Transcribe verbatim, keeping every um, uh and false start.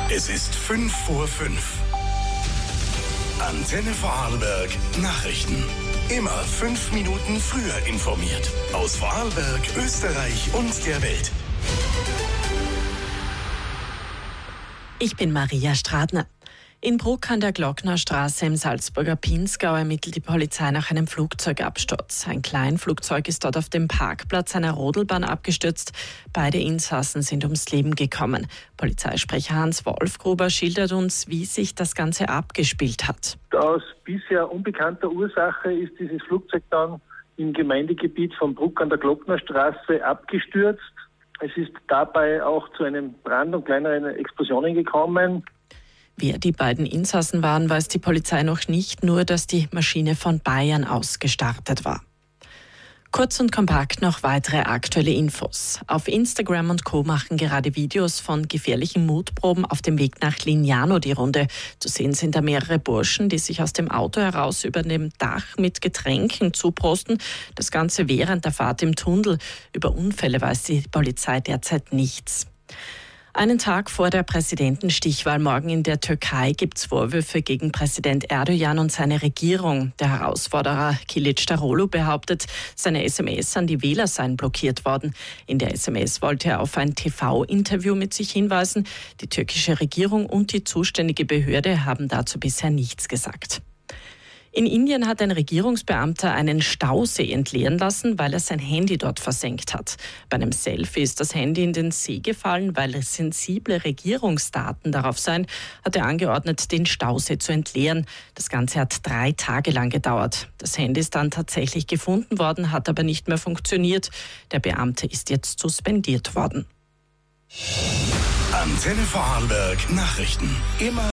Es ist fünf vor fünf. Antenne Vorarlberg Nachrichten. Immer fünf Minuten früher informiert. Aus Vorarlberg, Österreich und der Welt. Ich bin Maria Stradner. In Bruck an der Glocknerstraße im Salzburger Pinzgau ermittelt die Polizei nach einem Flugzeugabsturz. Ein Kleinflugzeug ist dort auf dem Parkplatz einer Rodelbahn abgestürzt. Beide Insassen sind ums Leben gekommen. Polizeisprecher Hans Wolfgruber schildert uns, wie sich das Ganze abgespielt hat. Aus bisher unbekannter Ursache ist dieses Flugzeug dann im Gemeindegebiet von Bruck an der Glocknerstraße abgestürzt. Es ist dabei auch zu einem Brand und kleineren Explosionen gekommen. Wer die beiden Insassen waren, weiß die Polizei noch nicht, nur dass die Maschine von Bayern aus gestartet war. Kurz und kompakt noch weitere aktuelle Infos. Auf Instagram und Co. machen gerade Videos von gefährlichen Mutproben auf dem Weg nach Lignano die Runde. Zu sehen sind da mehrere Burschen, die sich aus dem Auto heraus über dem Dach mit Getränken zuprosten. Das Ganze während der Fahrt im Tunnel. Über Unfälle weiß die Polizei derzeit nichts. Einen Tag vor der Präsidentenstichwahl morgen in der Türkei gibt es Vorwürfe gegen Präsident Erdogan und seine Regierung. Der Herausforderer Kılıçdaroğlu behauptet, seine S M S an die Wähler seien blockiert worden. In der S M S wollte er auf ein T V-Interview mit sich hinweisen. Die türkische Regierung und die zuständige Behörde haben dazu bisher nichts gesagt. In Indien hat ein Regierungsbeamter einen Stausee entleeren lassen, weil er sein Handy dort versenkt hat. Bei einem Selfie ist das Handy in den See gefallen, weil sensible Regierungsdaten darauf seien, hat er angeordnet, den Stausee zu entleeren. Das Ganze hat drei Tage lang gedauert. Das Handy ist dann tatsächlich gefunden worden, hat aber nicht mehr funktioniert. Der Beamte ist jetzt suspendiert worden. Antenne Vorarlberg Nachrichten. Immer